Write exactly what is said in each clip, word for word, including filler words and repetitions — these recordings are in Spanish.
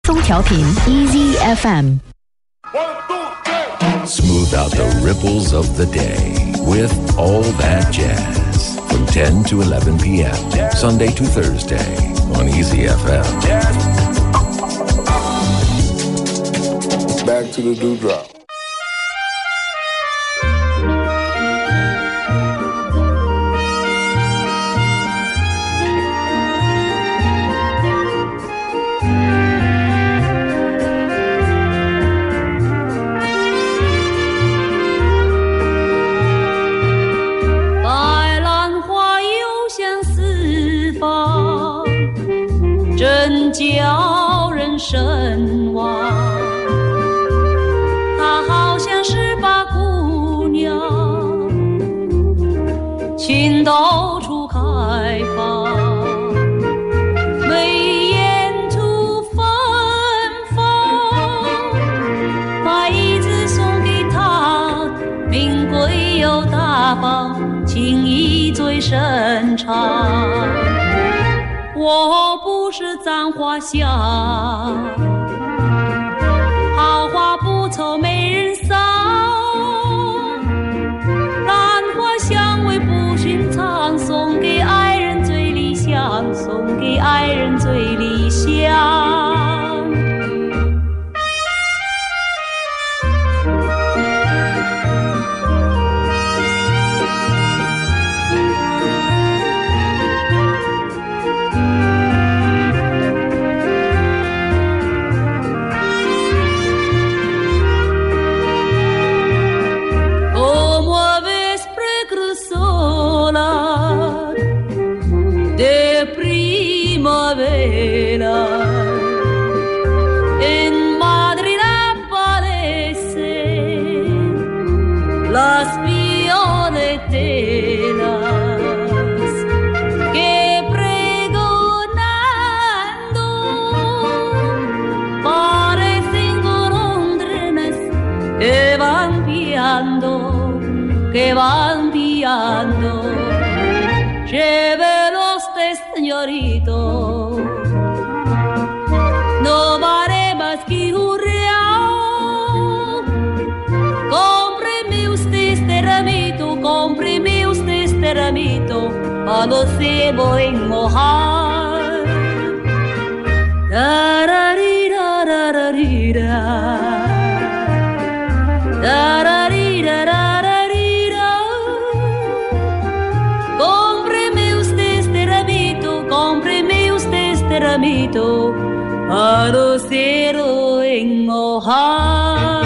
中调频 Easy F M。 Smooth out the ripples of the day with All That Jazz from ten to eleven p.m. Sunday to Thursday on Easy F M. Back to the dewdrop. 叫人神往，她好像是把姑娘，情到处开放，眉眼吐芬芳，把椅子送给她，名贵又大方，情意最深长。我不是簪花香，好花不愁没人赏，兰花香味不寻常，送给爱人最理想，送给爱人最理想。En Madrid aparecen las violeteras que pregonando parecen golondrinas que van piando, que van piando. Llévelos de señorito, no vale más que un real. Cómpreme usted este ramito, cómpreme usted este ramito, a los cebo en mojar. Tararira, tararira, tararira, tararira. Cómpreme usted este ramito, cómpreme usted este ramito, a los cero en mojar。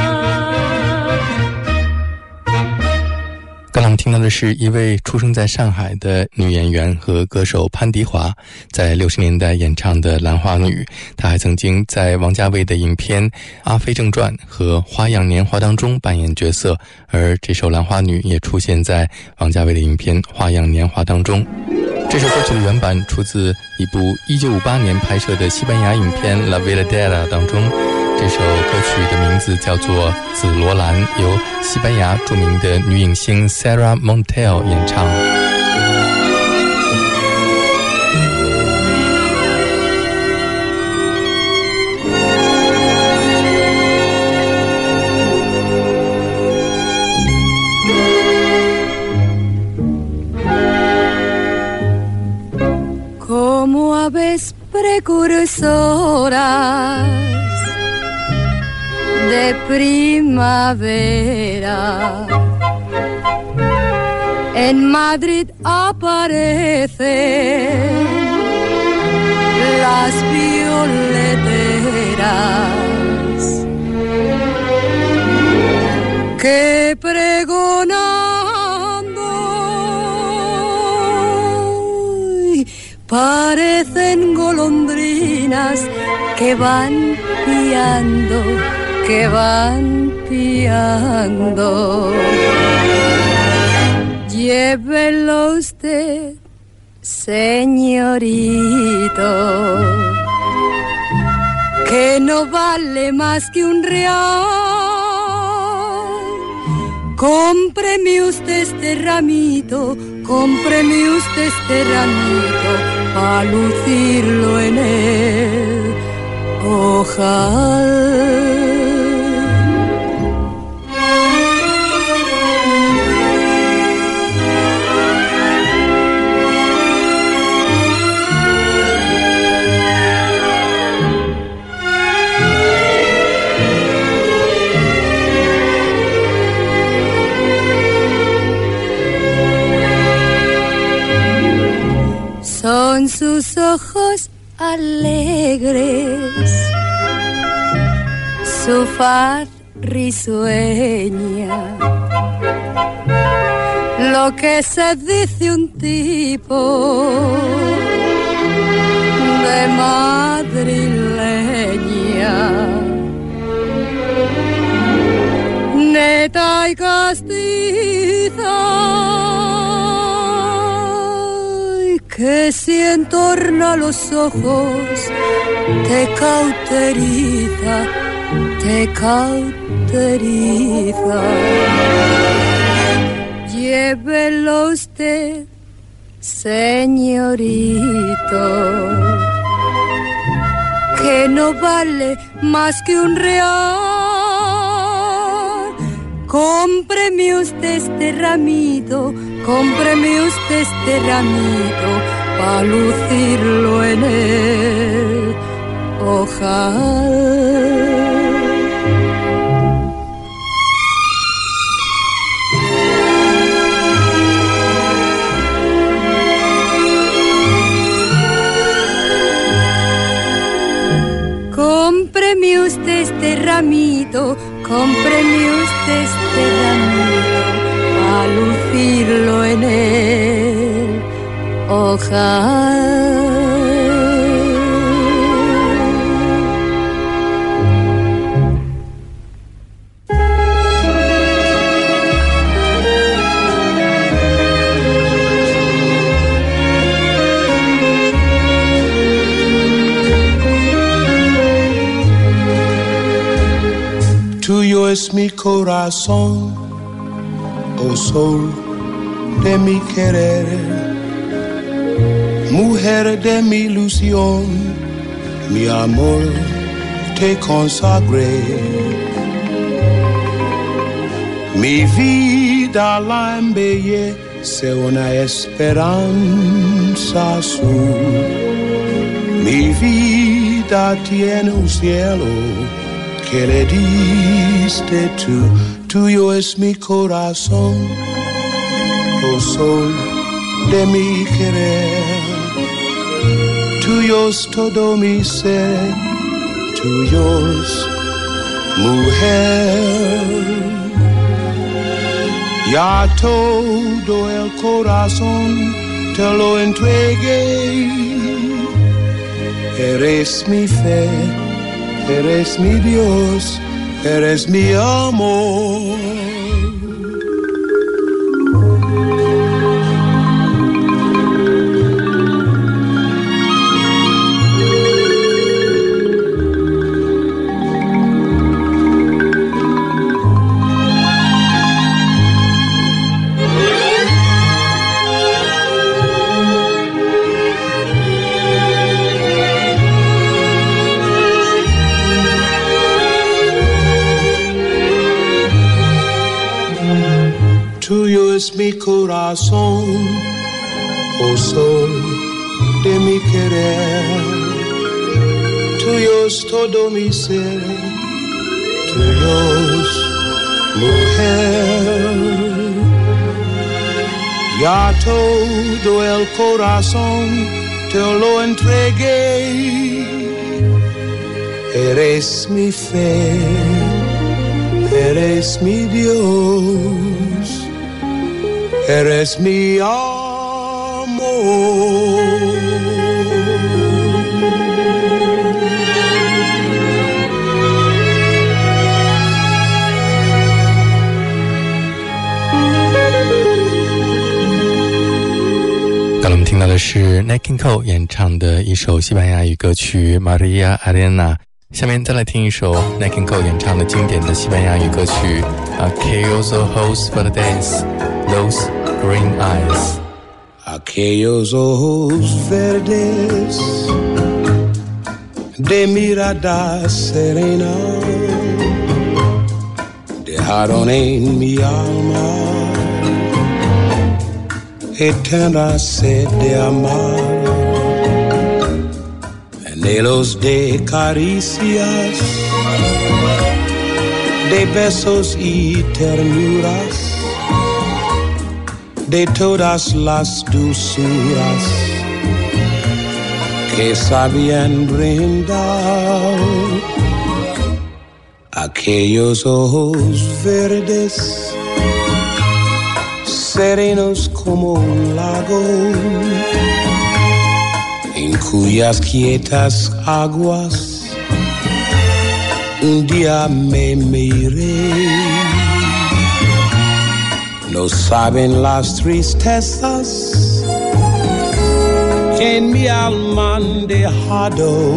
刚才我们听到的是一位出生在上海的女演员和歌手潘迪华在六十年代演唱的《兰花女》。她还曾经在王家卫的影片《阿飞正传》和《花样年华》当中扮演角色，而这首《兰花女》也出现在王家卫的影片《花样年华》当中。这首歌曲的原版出自一部一九五八年拍摄的西班牙影片《La Villadera》当中。这首歌曲的名字叫做《紫罗兰》，由西班牙著名的女影星 Sarah Montiel 演唱。 Como aves precursoras de primavera, en Madrid aparecen las violeteras que pregonando parecen golondrinas que van piando, que van piando. Llévelo usted, señorito, que no vale más que un real. Cómpreme usted este ramito, cómpreme usted este ramito, pa' lucirlo en él, ojal. Son sus ojos alegres, su faz risueña, lo que se dice un tipo de madrileña, neta y castiza, que si entorna los ojos te cauteriza, te cauteriza. Llévelo usted, señorito, que no vale más que un real. Cómpreme usted este ramito, cómpreme usted este ramito, pa' lucirlo en el ojal. Cómpreme usted este ramito, cómpreme usted este ramito, a lucirlo en el ojal. Tuyo es mi corazón, oh sol de mi querer, mujer de mi ilusión, mi amor te consagré. Mi vida la embellece una esperanza azul, mi vida tiene un cielo que le diste tú. Tuyo es mi corazón, oh sol de mi querer, tuyo es todo mi ser, tuyos, mujer. Ya todo el corazón te lo entregué, eres mi fe, eres mi Dios, eres mi amor. Tuyo es mi corazón, oh sol de mi querer, tuyo es todo mi ser, tuyos, mujer. Ya todo el corazón te lo entregué, eres mi fe, eres mi Dios, eres mi amor. 刚才我们听到的是 Nat King Cole 演唱的一首西班牙语歌曲 Maria Arena。下面再来听一首 Nat King Cole 演唱的经典的西班牙语歌曲 Aquellos ojos verdes, those green eyes. Aquellos ojos verdes, de mirada serena, dejaron en mi alma eterna sed de amar, anhelos de caricias, de besos y ternuras, de todas las dulzuras que sabían brindar aquellos ojos verdes, serenos como un lago, en cuyas quietas aguas un día me miré. No saben las tristezas que en mi alma han dejado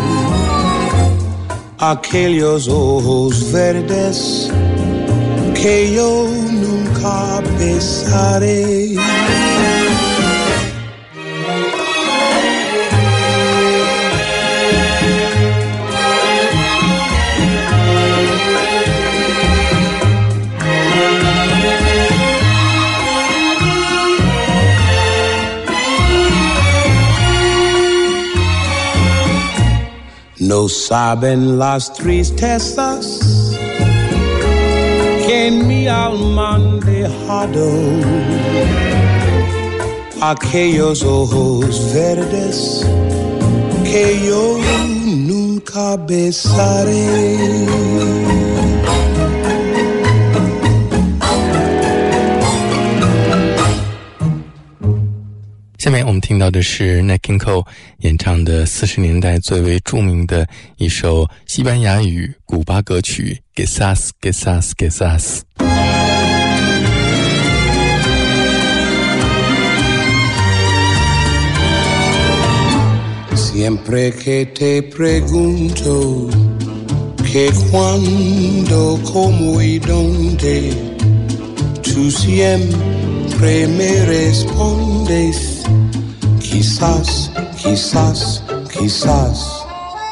aquellos ojos verdes que yo nunca besaré. No saben las tristezas que en mi alma han dejado aquellos ojos verdes que yo nunca besaré. 下面我们听到的是 Nat King Cole 演唱的四十年代最为著名的一首西班牙语古巴歌曲 Quizás, Quizás, Quizás。 Siempre que te pregunto que cuándo, cómo y dónde, tú siempre me respondes quizás, quizás, quizás.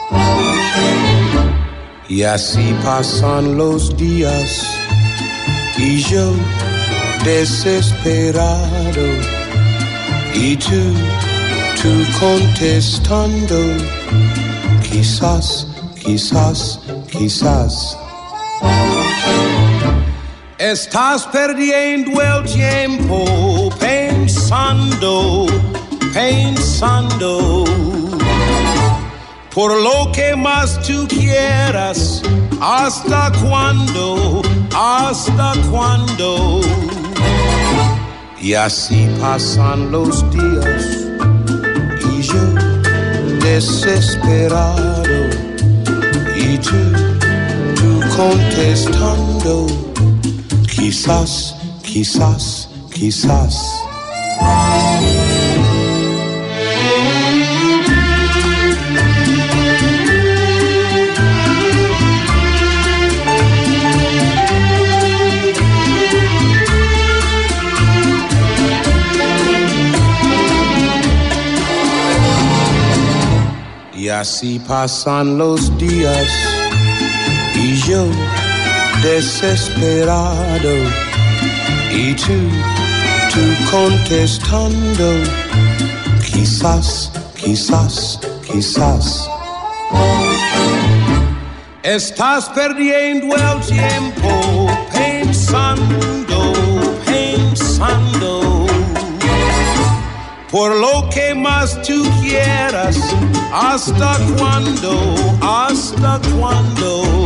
Y así pasan los días y yo desesperado y tú, tú contestando quizás, quizás, quizás. Estás perdiendo el tiempo pensando, pensando por lo que más tú quieras. ¿Hasta cuándo? ¿Hasta cuándo? Y así pasan los días y yo desesperado y tú, tú contestando quizás, quizás, quizás. Y así pasan los días y yo desesperado y tú, tú contestando quizás, quizás, quizás. Estás perdiendo el tiempo pensando, pensando por lo que más tú quieras. ¿Hasta cuándo? ¿Hasta cuándo?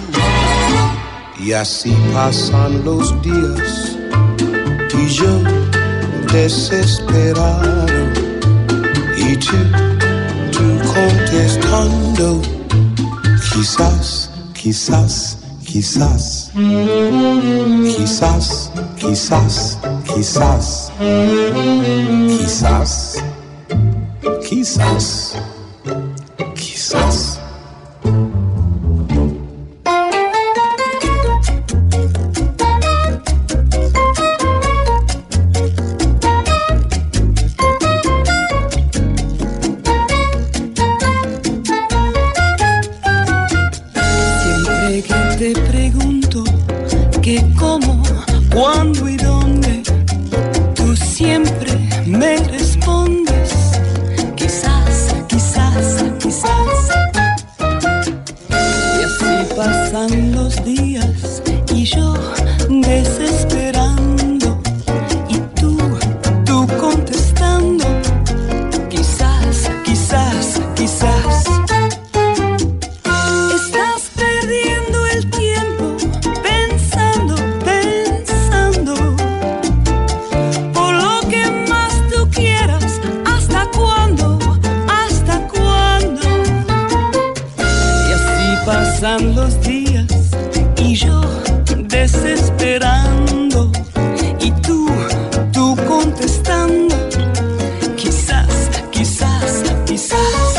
Y así pasan los días y yo desesperado y tú, tú contestando quizás, quizás, quizás, quizás, quizás, quizás, quizás, quizás, quizás. te pregunto qué, cómo, cuándo y dónde, tú siempre me respondes, quizás, quizás, quizás. Y así pasan los días y yo desesperando y tú, tú contestando, quizás, quizás, quizás. Estás perdiendo el tiempo pensando, pensando por lo que más tú quieras. ¿Hasta cuándo? ¿Hasta cuándo? Y así pasan los días y yo desesperando y tú, tú contestando, quizás, quizás, quizás.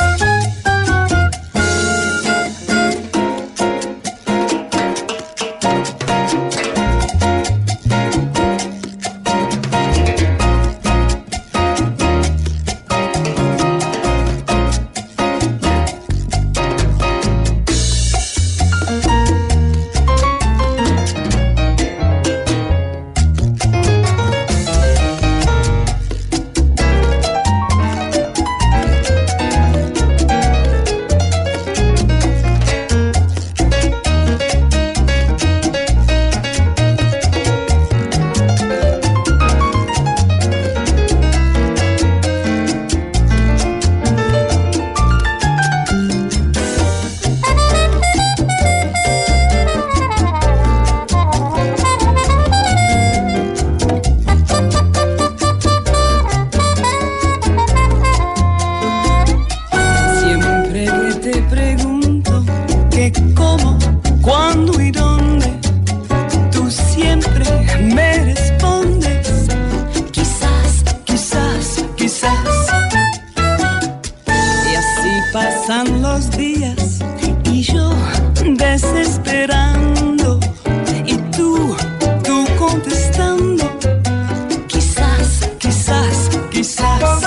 Pasan los días y yo desesperando y tú, tú contestando, quizás, quizás, quizás.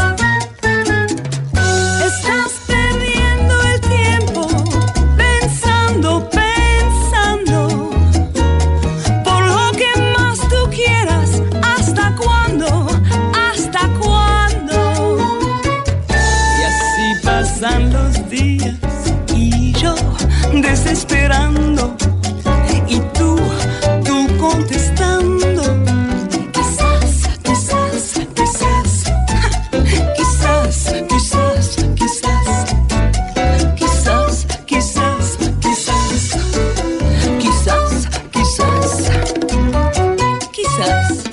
Estás perdiendo el tiempo pensando, pensando por lo que más tú quieras. ¿Hasta cuándo? ¿Hasta cuándo? Y así pasan los días y yo desesperando y tú, tú contestando, quizás, quizás, quizás, quizás, quizás, quizás, quizás, quizás, quizás, quizás, quizás, quizás。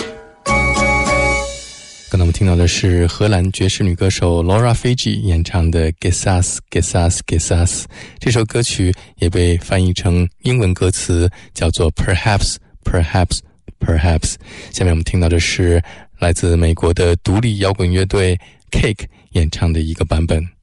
刚才我们听到的是荷兰爵士女歌手 Laura Fiji 演唱的 Quizás Quizás Quizás， 这首歌曲也被翻译成英文歌词叫做 Perhaps Perhaps Perhaps。 下面我们听到的是来自美国的独立摇滚乐队 Cake 演唱的一个版本。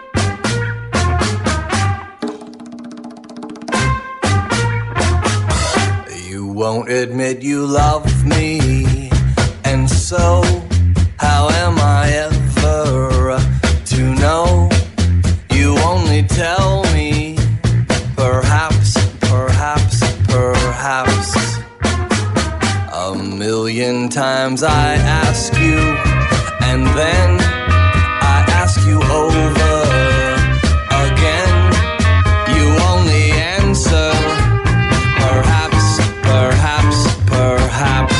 You won't admit you love me, and so how am I ever to know? You only tell me, perhaps, perhaps, perhaps. A million times I ask you, and then I ask you over again. You only answer, perhaps, perhaps, perhaps.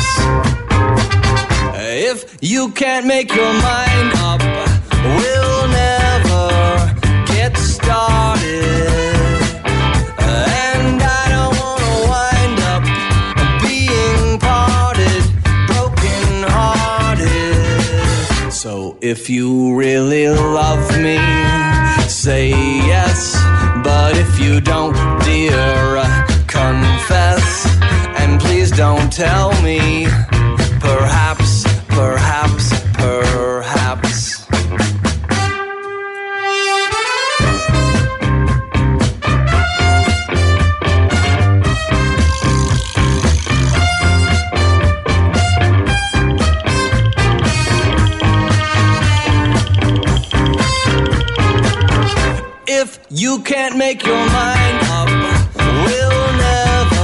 If you can't make your mind up, we'll never get started. And I don't wanna wind up being parted, broken hearted. So if you really love me, say yes. But if you don't, dear, confess. And please don't tell me, perhaps, perhaps, perhaps. If you can't make your mind up, we'll never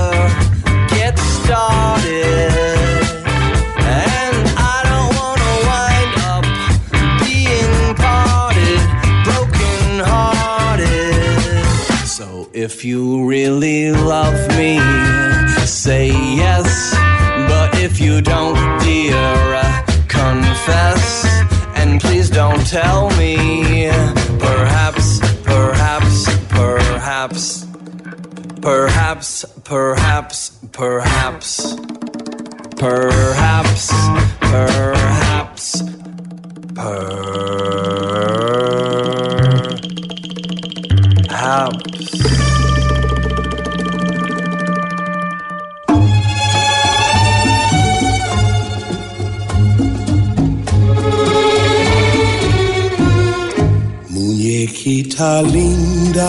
if you really love me, say yes. But if you don't, dear, confess. And please don't tell me. Perhaps, perhaps, perhaps, perhaps, perhaps, perhaps, perhaps, perhaps, perhaps. 'Muñequita linda,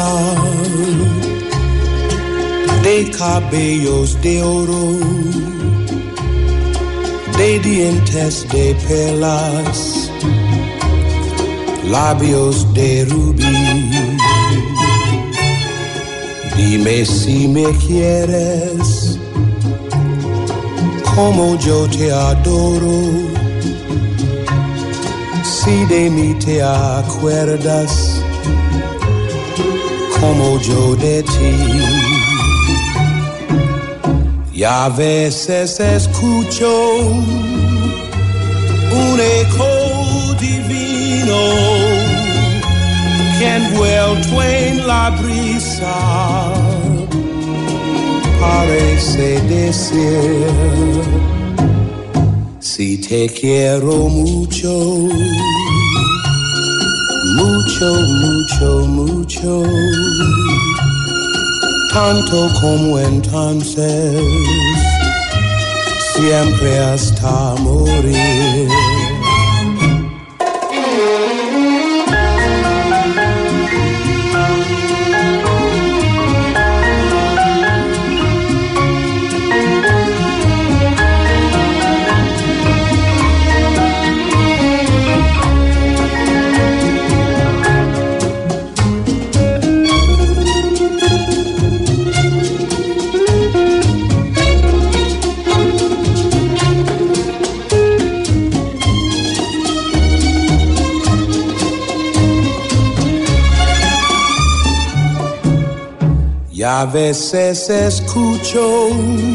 de cabellos de oro, de dientes de perlas, labios de rubí. Dime si me quieres, como yo te adoro. Si de mí te acuerdas, como yo de ti. Y a veces escucho un eco divino que envuelto en la brisa parece decir: si te quiero mucho, mucho, mucho, mucho, tanto como entonces, siempre hasta morir. Y a veces escucho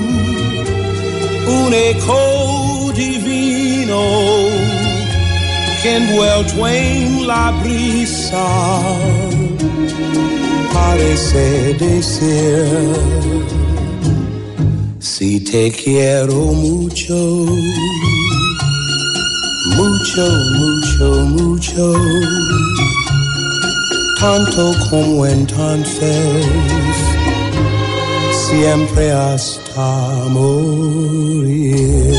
un eco divino que envuelto en la brisa parece decir: si te quiero mucho, mucho, mucho, mucho, tanto como entonces, siempre hasta morir。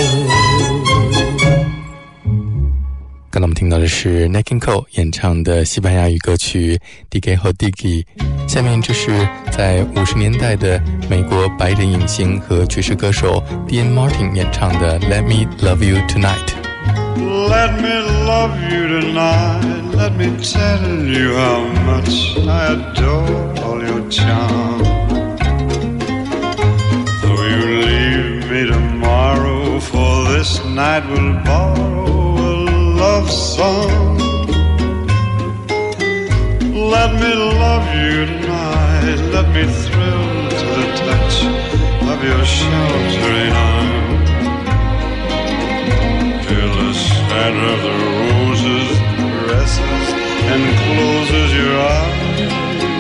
刚才我们听到的是 Nat King Cole 演唱的西班牙语歌曲 Digi Ho Digi。 下面这是在五十年代的美国白人影星和爵士歌手 Dean Martin 演唱的 Let Me Love You Tonight。Let me love you tonight. Let me tell you how much I adore all your charm. Though you leave me tomorrow, for this night will borrow a love song. Let me love you tonight. Let me thrill to the touch of your sheltering arm. The scent of the roses caresses and closes your eyes.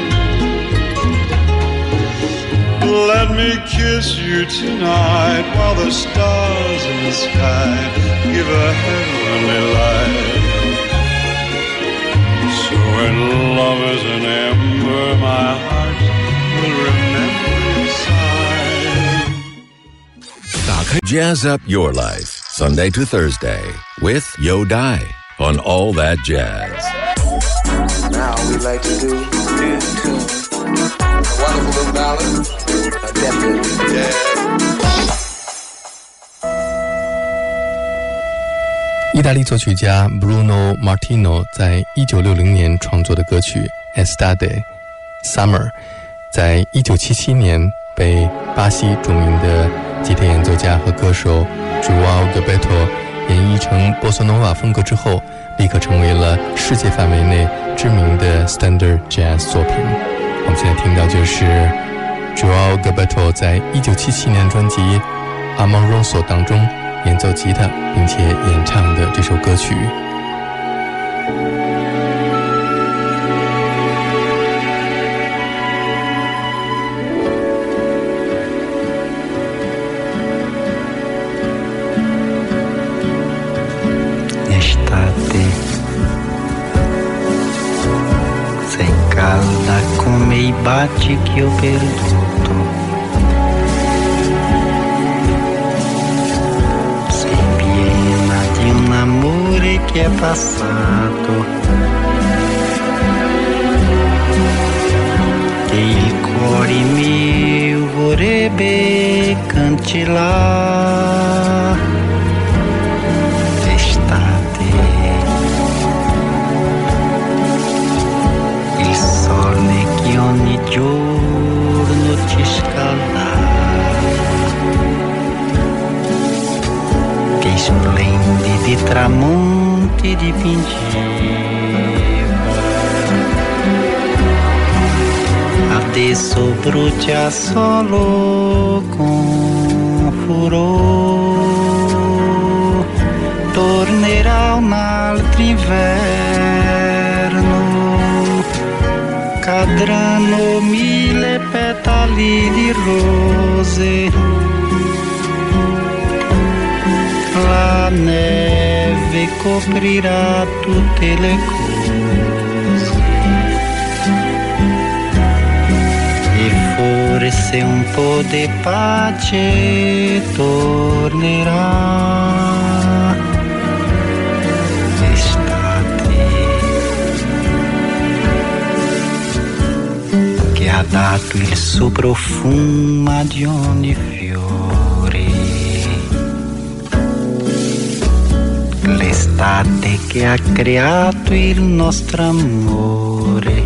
Let me kiss you tonight while the stars in the sky give a heavenly light. So when love is an ember, my heart will remember inside. 打开 Jazz Up Your Life Sunday to Thursday with Yo Dai on All That Jazz. Now we like to do in tune a wonderful little ballad, a definitely jazz. 意大利作曲家 Bruno Martino 在一九六零年创作的歌曲 Estate Summer 在一九七七年被巴西著名的吉他演奏家和歌手 João Gilberto 演绎成波萨诺瓦风格之后，立刻成为了世界范围内知名的 Standard Jazz 作品。 我们现在听到就是 João Gilberto 在一九七七年专辑 Amoroso 当中演奏吉他并且演唱的这首歌曲。 Come i baci che ho perduto, sei piena di un amore che è passato, che il cuore mio vorrebbe cancellare. L'estate, il sole che ogni giorno ci scaldava, che splendidi tramonti dipingeva, adesso brucia solo con furore, tornerà un altro inverno, cadranno mille petali di rose, la neve coprirà tutte le cose e forse un po' di pace tornerà. Ha dato il suo profumo ad ogni fiore, l'estate che ha creato il nostro amore,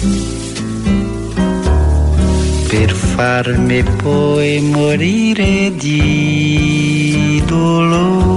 per farmi poi morire di dolore.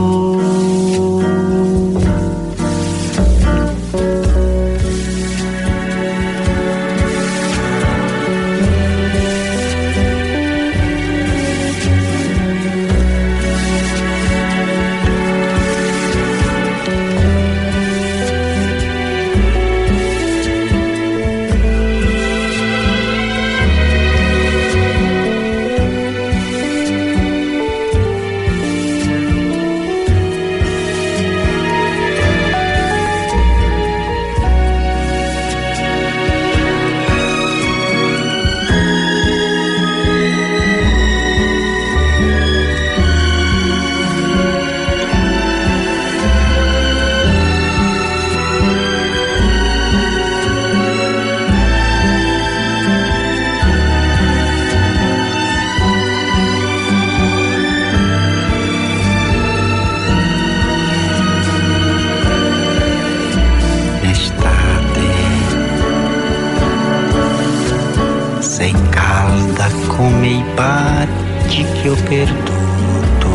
Come i baci che ho perduto,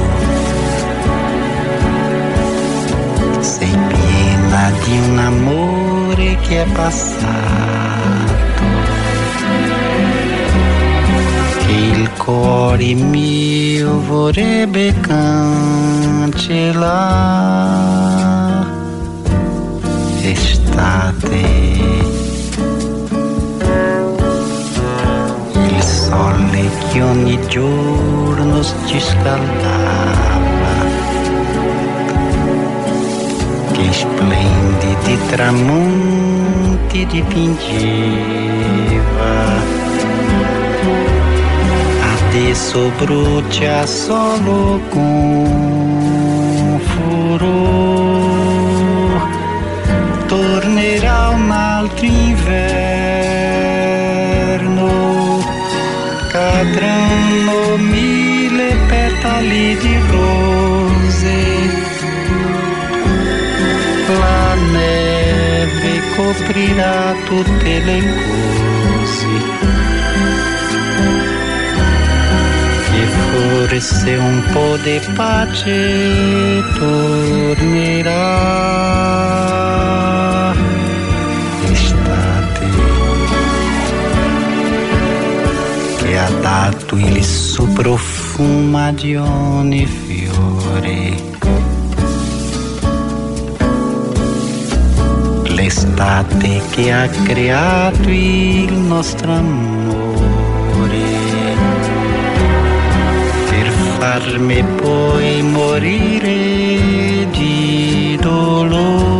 sei piena di un amore che è passato, che il cuore mio vorrebbe cancellare. Estate, sole che ogni giorno ci scaldava, che splendidi tramonti dipingeva, adesso brucia solo con furore, tornerà un altro inverno, cadranno mille petali di rose, la neve coprirà tutte le cose e forse un po' di pace tornerà. Estate, dato il suo profumo di ogni fiore. L'estate che ha creato il nostro amore, per farmi poi morire di dolore.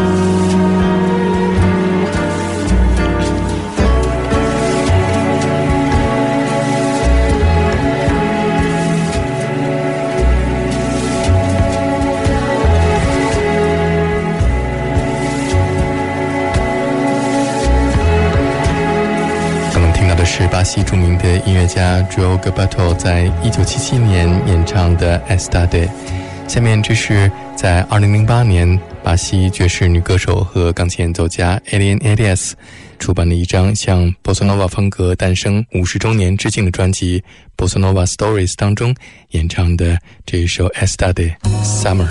是巴西著名的音乐家 João Gilberto 在一九七七年演唱的 Estade。 下面这是在二零零八年巴西爵士女歌手和钢琴演奏家 Eliane Elias 出版的一张向 Bossa Nova 风格诞生五十周年致敬的专辑 Bossa Nova Stories 当中演唱的这一首 Estade Summer。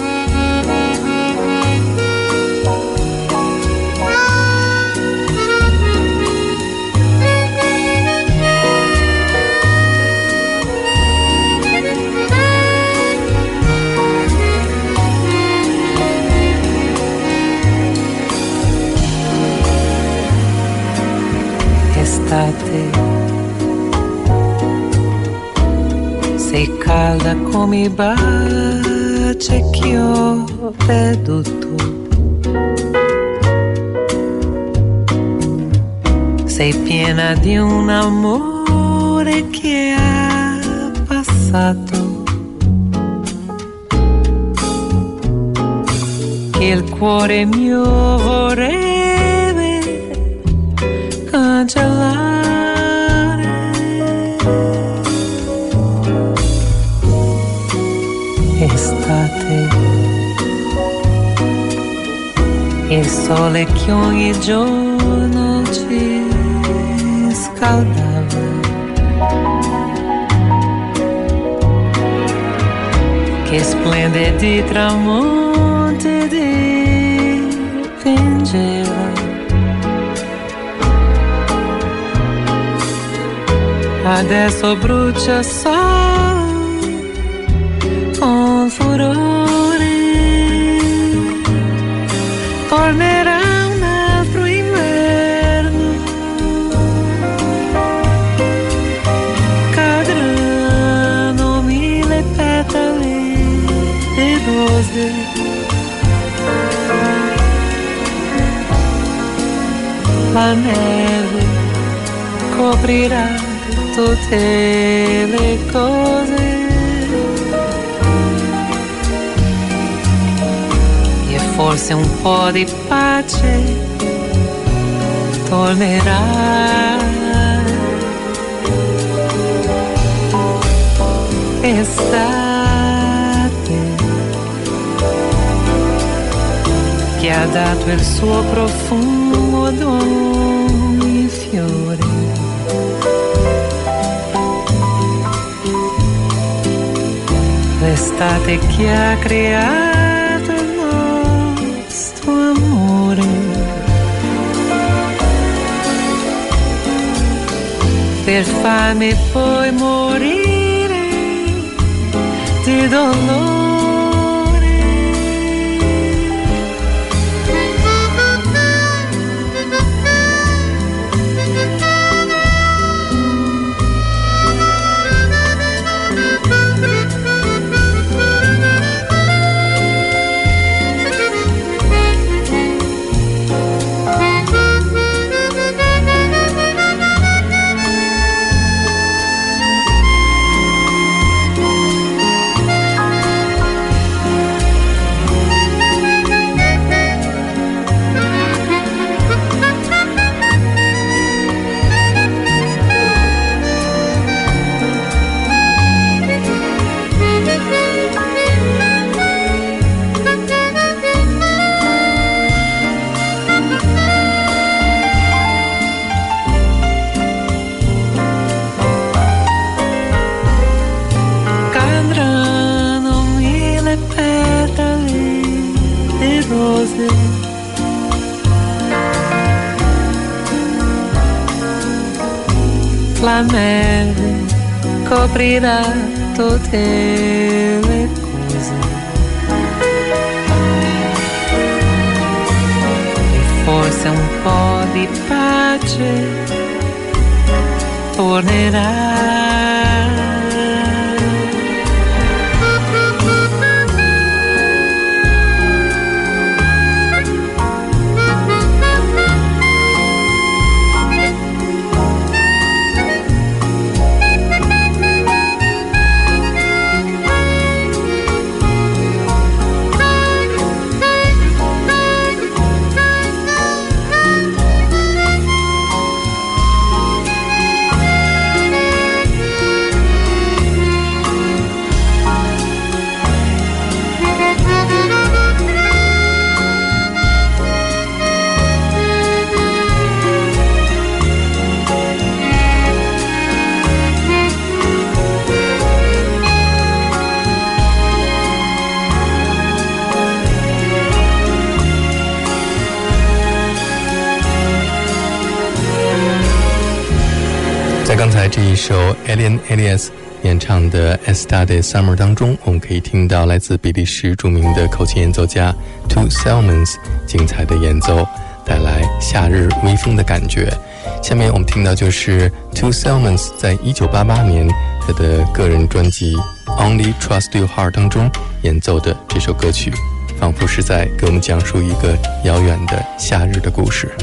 Sei calda come i baci che ho perduto. Sei piena di un amore che ha passato, che il cuore mio vorrebbe cancellare. Estate, il sole che ogni giorno ci scaldava, che splendidi tramonti dipingeva. Adesso brucia solo con furore, tornerà un altro inverno, cadranno mille petali di rose, la neve coprirà tutte le cose. Forse un po' di pace tornerà. Estate che ha dato il suo profumo ad ogni fiore. L'estate che ha creato amore, per farmi poi morire di dolore. la neve coprirà tutte le cose e forse un po' di pace tornerà. 在刚才这一首 Alien Alias 演唱的 Estate Summer 当中，我们可以听到来自比利时著名的口琴演奏家 Two Salmons 精彩的演奏，带来夏日微风的感觉。下面我们听到就是 Two Salmons 在一九八八年他的个人专辑 Only Trust Your Heart 当中演奏的这首歌曲，仿佛是在给我们讲述一个遥远的夏日的故事。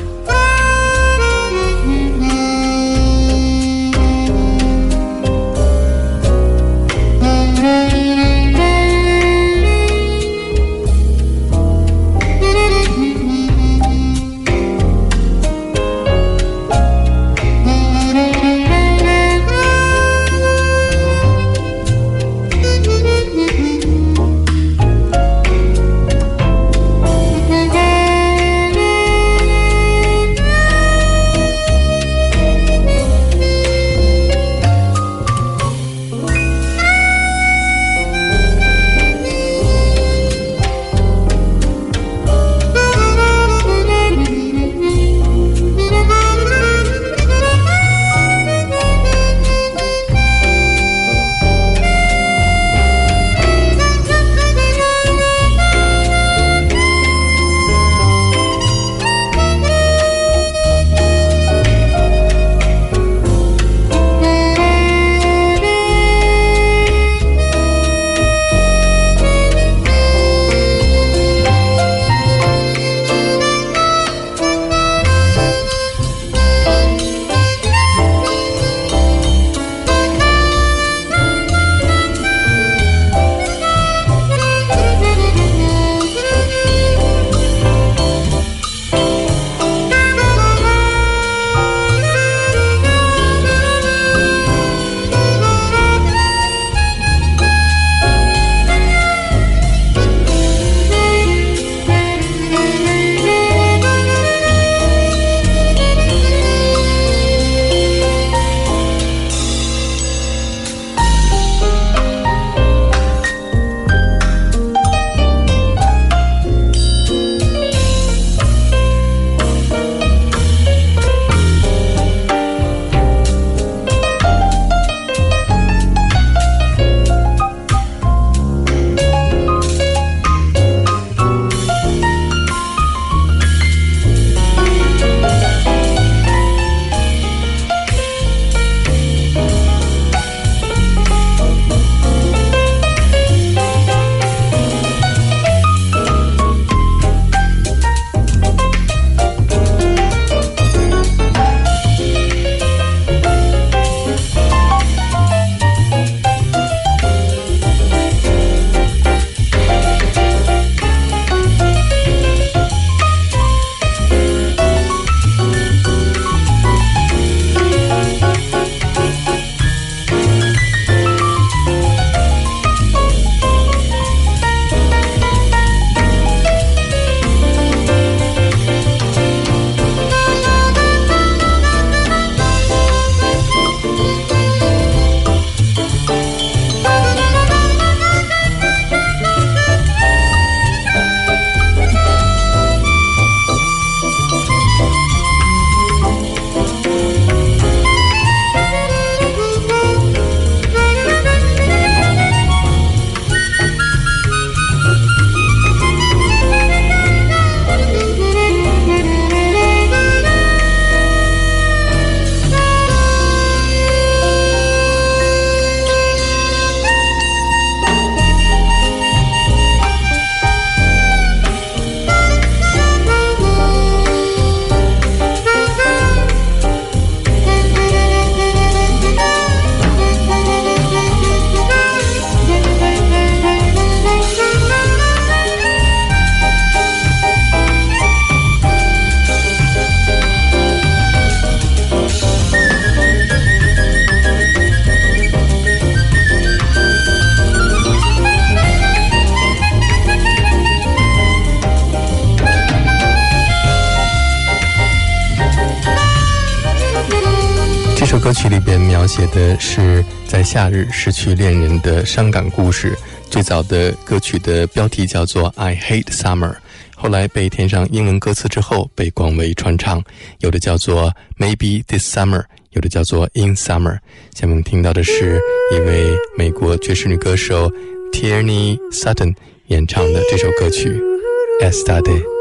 歌曲里边描写的是在夏日失去恋人的伤感故事。最早的歌曲的标题叫做 I Hate Summer， 后来被填上英文歌词之后被广为传唱，有的叫做 Maybe This Summer， 有的叫做 In Summer。 下面我们听到的是一位美国爵士女歌手 Tierney Sutton 演唱的这首歌曲 Esta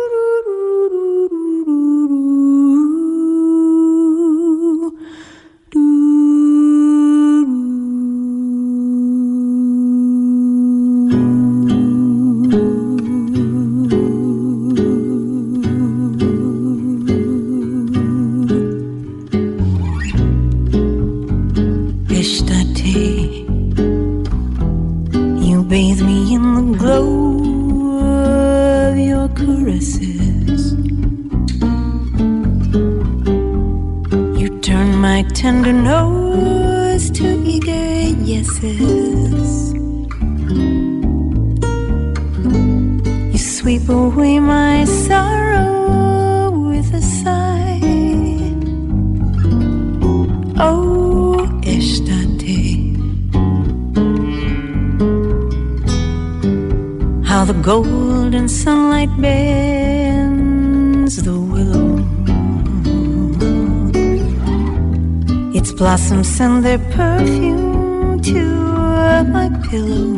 Day。Tender nose to eager yeses. You sweep away my sorrow with a sigh. Oh, esta day, how the golden sunlight bends the willow. Its blossoms send their perfume to my pillow.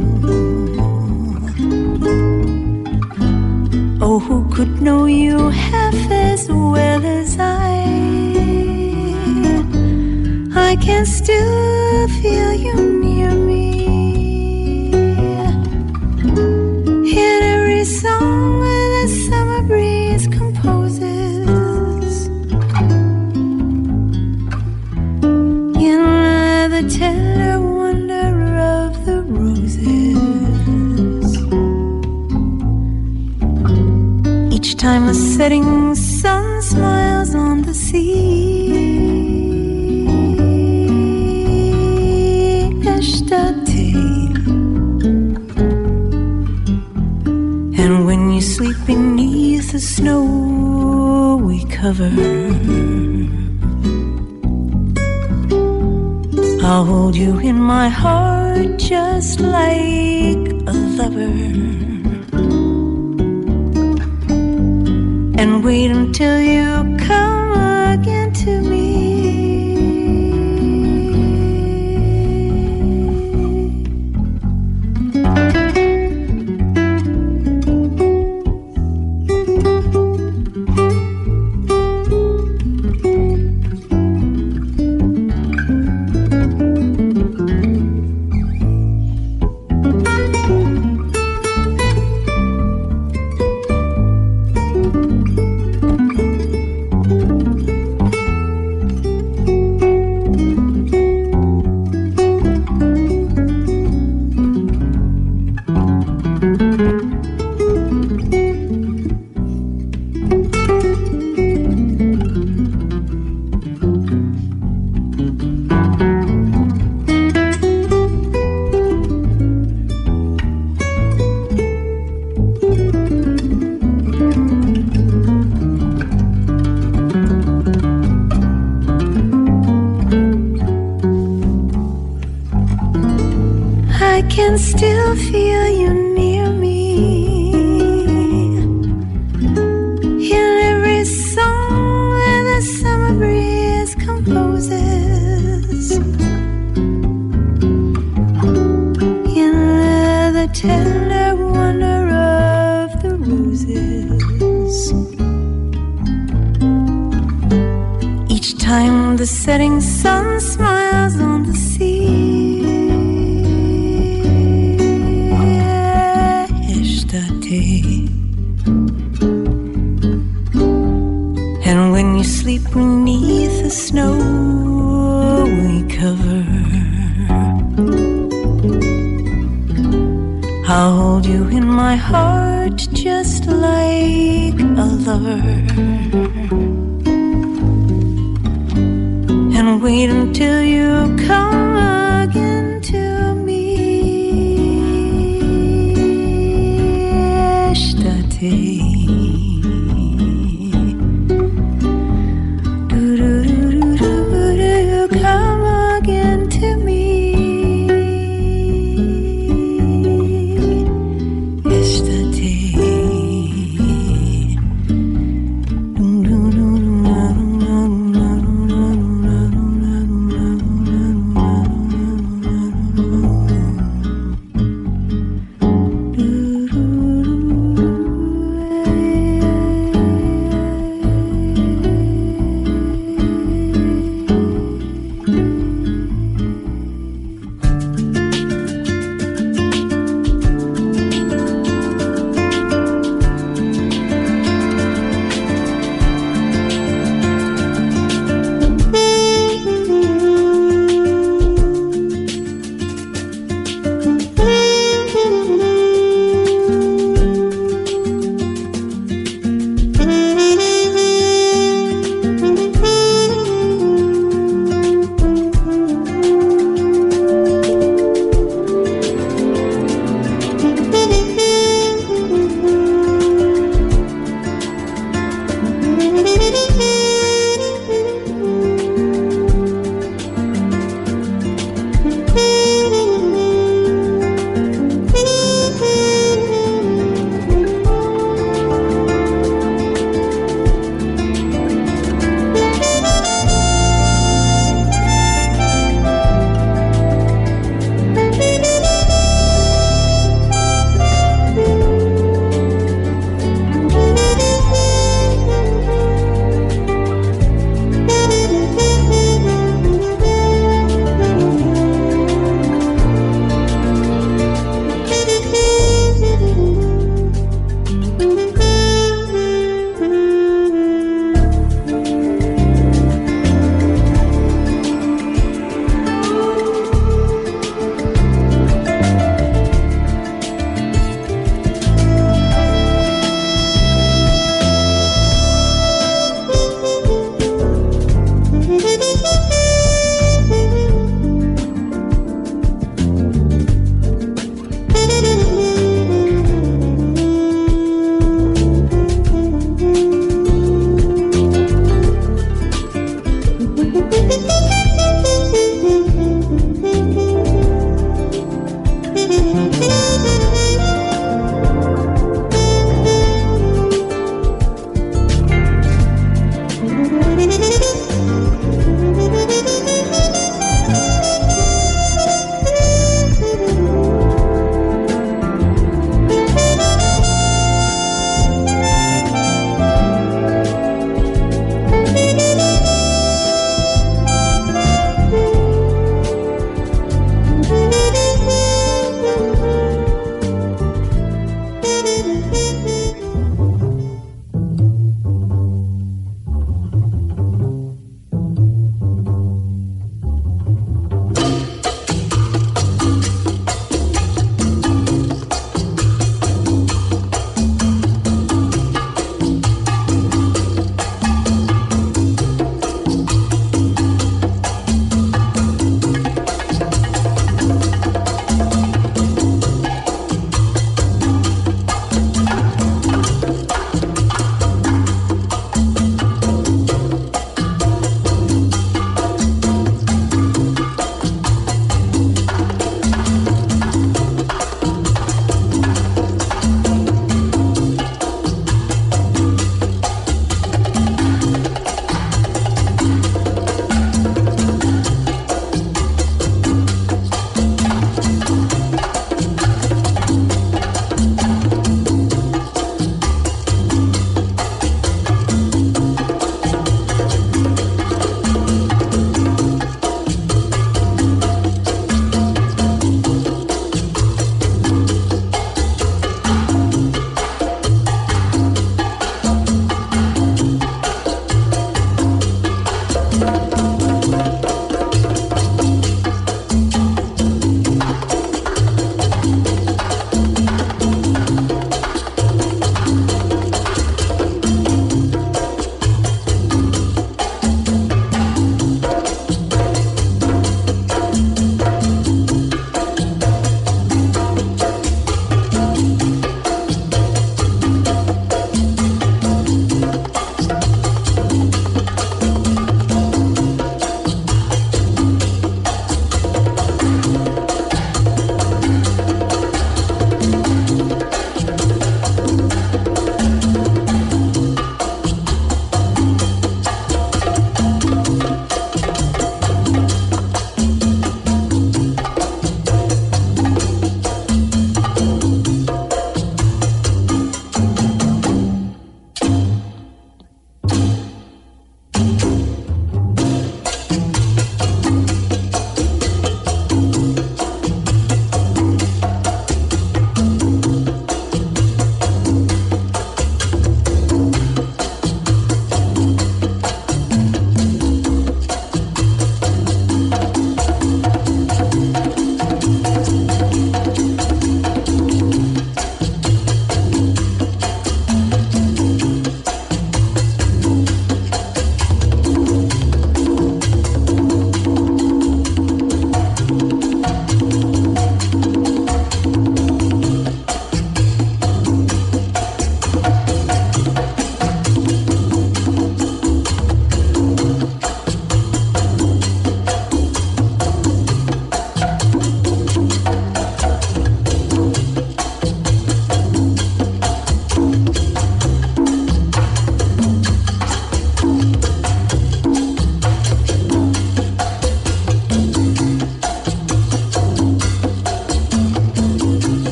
Oh, who could know you half as well as I? I can still feel you near me. In every song the summer breeze composes, the tender wonder of the roses. Each time the setting sun smiles on the sea, Esta-te. And when you sleep beneath the snow we cover, I'll hold you in my heart just like a lover, and wait until you come again to me. I can still feel you near me. In every song where the summer breeze composes, in the tender wonder of the roses. Each time the setting sun smiles on the sea, and when you sleep beneath the snow we cover, I'll hold you in my heart just like a lover, and wait until you come